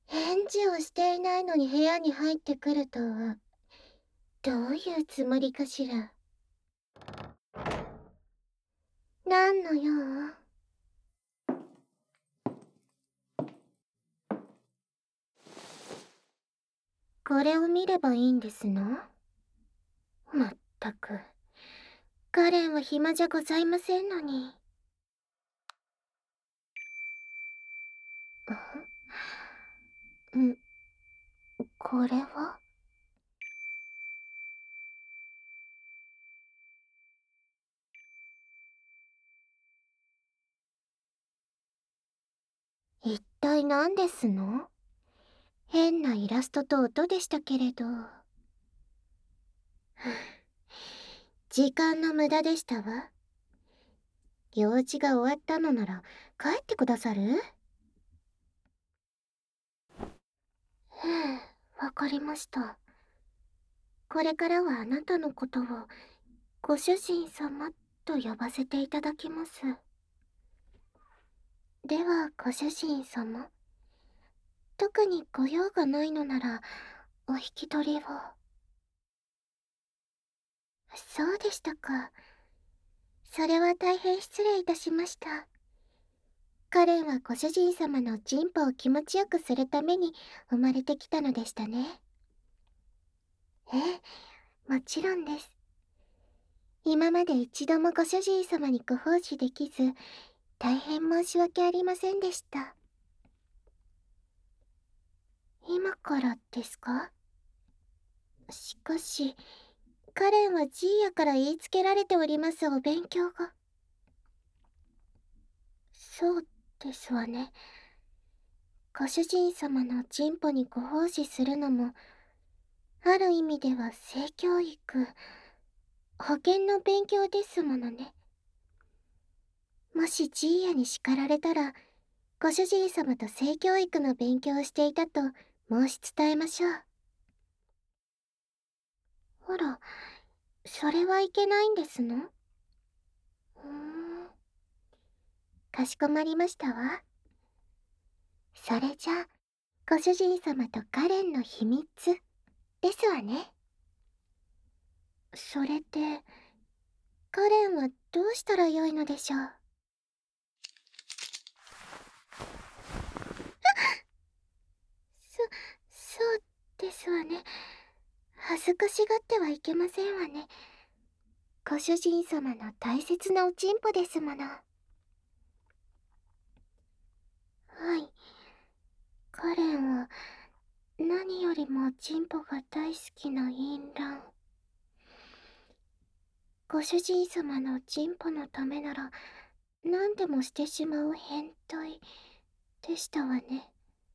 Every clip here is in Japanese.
返事をしていないのに部屋に入ってくるとは、どういうつもりかしら。何の用？これを見ればいいんですの？まったく。カレンは暇じゃございませんのに。ん、これは？一体何ですの？変なイラストと音でしたけれど。時間の無駄でしたわ。用事が終わったのなら帰ってくださる？わかりました。これからはあなたのことをご主人様と呼ばせていただきます。ではご主人様、特にご用がないのならお引き取りを。そうでしたか。それは大変失礼いたしました。カレンはご主人様の人歩を気持ちよくするために生まれてきたのでしたね。ええ、もちろんです。今まで一度もご主人様にご奉仕できず、大変申し訳ありませんでした。今からですか？しかし、カレンはジーヤから言いつけられておりますお勉強が。そうですわね。ご主人様の人歩にご奉仕するのも、ある意味では性教育、保険の勉強ですものね。もしジーヤに叱られたら、ご主人様と性教育の勉強をしていたと申し伝えましょう。あら、それはいけないんですの？かしこまりましたわ。それじゃあ、ご主人様とカレンの秘密ですわね。それで、カレンはどうしたらよいのでしょう？そうですわね。恥ずかしがってはいけませんわね。ご主人様の大切なおちんぽですもの。はい。カレンは何よりもおちんぽが大好きなインラン。ご主人様のおちんぽのためなら何でもしてしまう変態でしたわね。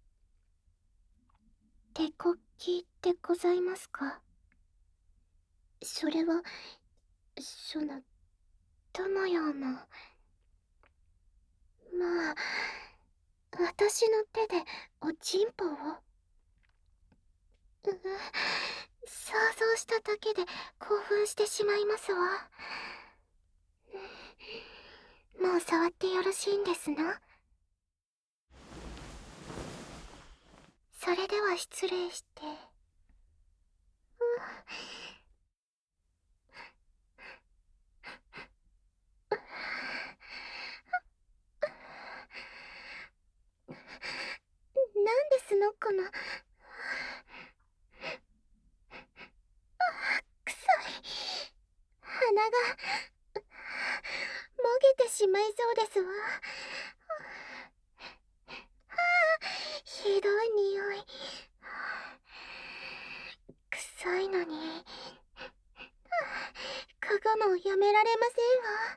手こきでございますか？それは、どのような。まあ、私の手でおちんぽを。想像しただけで興奮してしまいますわ。もう触ってよろしいんですな。それでは失礼して。なんですのこの、臭い。鼻が、もげてしまいそうですわ。ひどい匂い。臭いのに、嗅ぐのをやめられませんわ。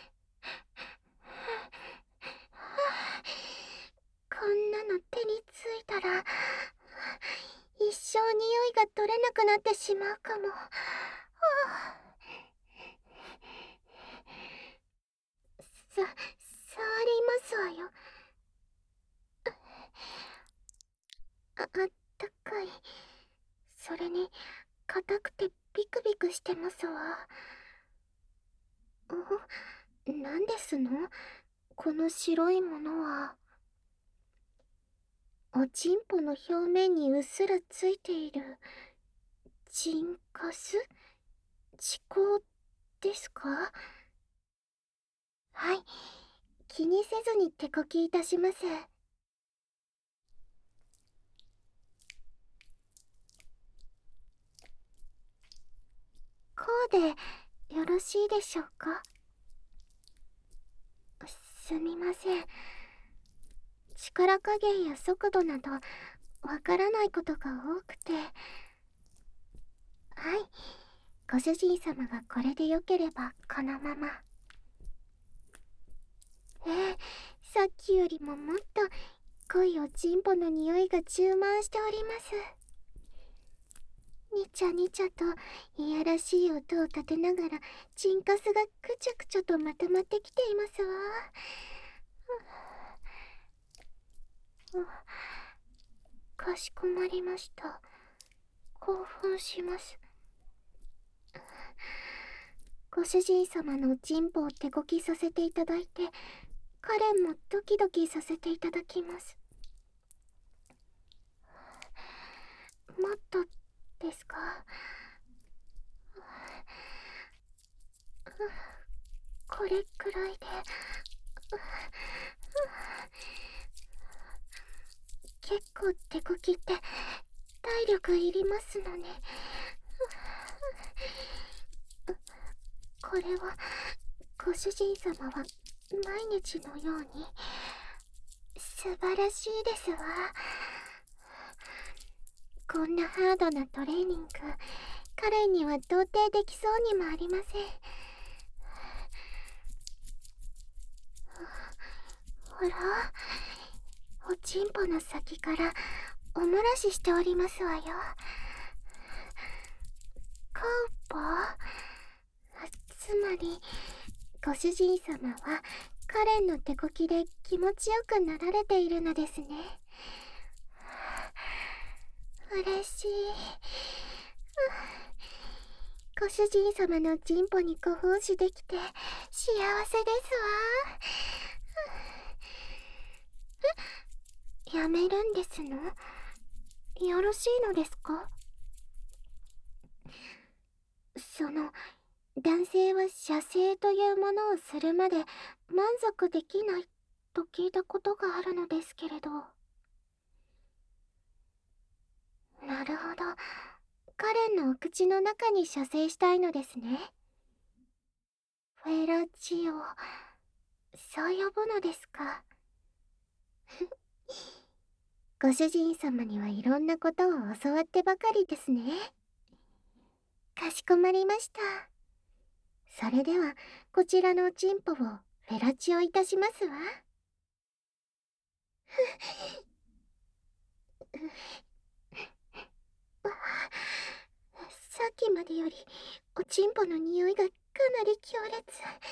こんなの手についたら、一生匂いが取れなくなってしまうかも。触りますわよ。あったかい。それに、硬くてビクビクしてますわ。何ですのこの白いものは。 おちんぽの表面にうっすらついているチンカス、遅行ですか？はい、気にせずに手こきいたします。こうでよろしいでしょうか？すみません。力加減や速度などわからないことが多くて。はい、ご主人様がこれでよければこのまま。さっきよりももっと濃いおちんぽの匂いが充満しております。にちゃにちゃといやらしい音を立てながらチンカスがくちゃくちゃとまとまってきていますわ。かしこまりました。興奮します。ご主人様のおちんぽを手こきさせていただいて、カレンもドキドキさせていただきます。もっとですか？これくらいで。結構手こきって体力いりますのね。これはご主人様は毎日のように素晴らしいですわ。こんなハードなトレーニング、彼には到底できそうにもありません。ほら、おちんぽの先からお漏らししておりますわよ。カウポ、つまりご主人様はカレンの手こきで気持ちよくなられているのですね。嬉しい。ご主人様のチンポにご奉仕できて幸せですわ。やめるんですの？よろしいのですか？男性は射精というものをするまで満足できないと聞いたことがあるのですけれど。なるほど。カレンのお口の中に射精したいのですね。フェラチオ、そう呼ぶのですか。ご主人様にはいろんなことを教わってばかりですね。かしこまりました。それでは、こちらのおちんぽをフェラチオいたしますわ。さっきまでよりおちんぽの匂いがかなり強烈。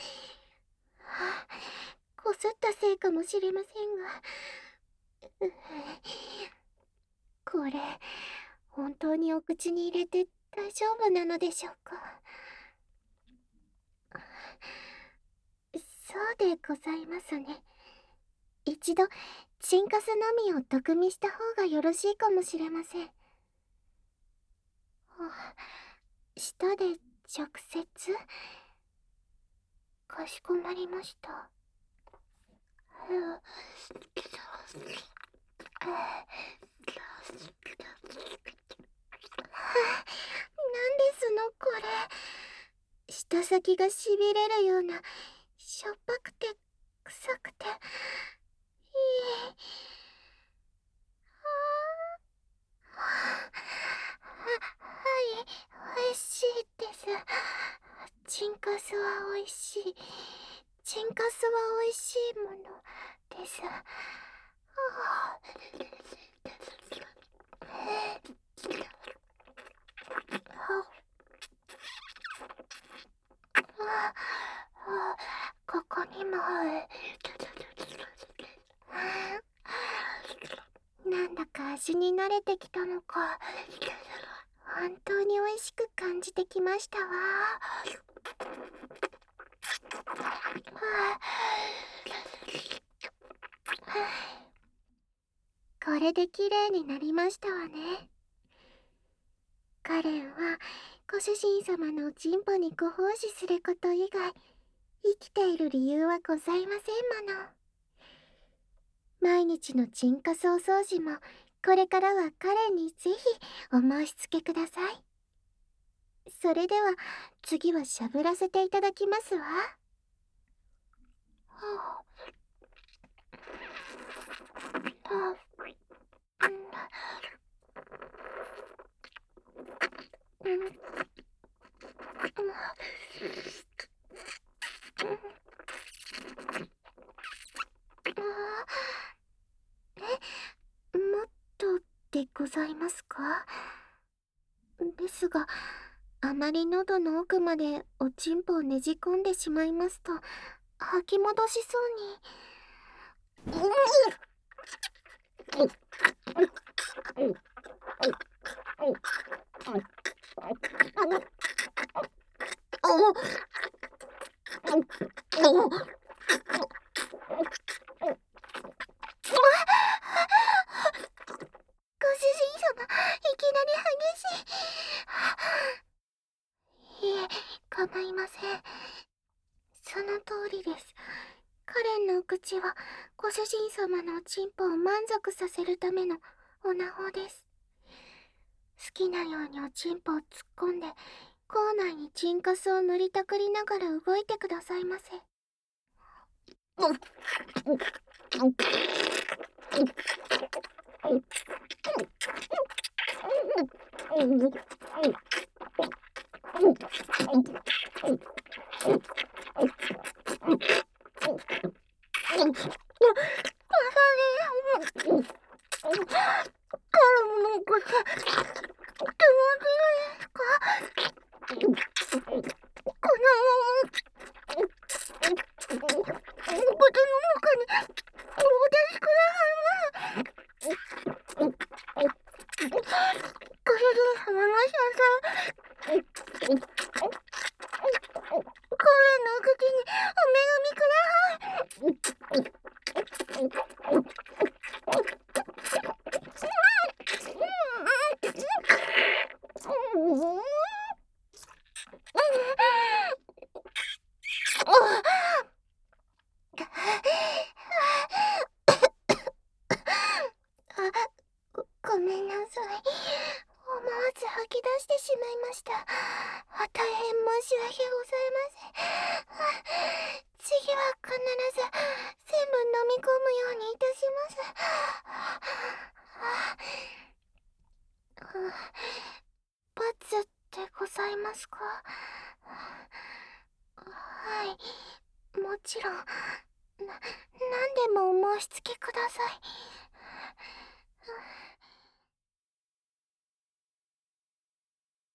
こすったせいかもしれませんが、これ本当にお口に入れて大丈夫なのでしょうか？そうでございますね。一度チンカスのみを毒味した方がよろしいかもしれません。舌で直接？かしこまりました。なんですのこれ。舌先がしびれるようなしょっぱくて臭くていい。はい、美味しいです。チンカスは美味しい。チンカスは美味しいものです。ここにも。なんだか味に慣れてきたのか、本当に美味しく感じてきましたわ。 これで綺麗になりましたわね。カレンはご主人様のチンポにご奉仕すること以外生きている理由はございませんもの。毎日のチンカスお掃除もこれからはカレンにぜひお申し付けください。それでは次はしゃぶらせていただきますわ。はあ、はあ、うん、うん、うん、もっとでございますか？ですが、あまり喉の奥までおちんぽをねじ込んでしまいますと、吐き戻しそうに。ご主人様、いきなり激しい。いえ、構いません。その通りです。カレンのお口は、ご主人様のおちんぽを満足させるためのおなほです。好きなようにおちんぽを突っ込んで、口内にチンカスを塗りたくりながら動いてくださいませ。ごめんなさい。思わず吐き出してしまいました。大変申し訳ございません。次は必ず全部飲み込むようにいたします。罰でございますか？はい、もちろん。何でもお申し付けください。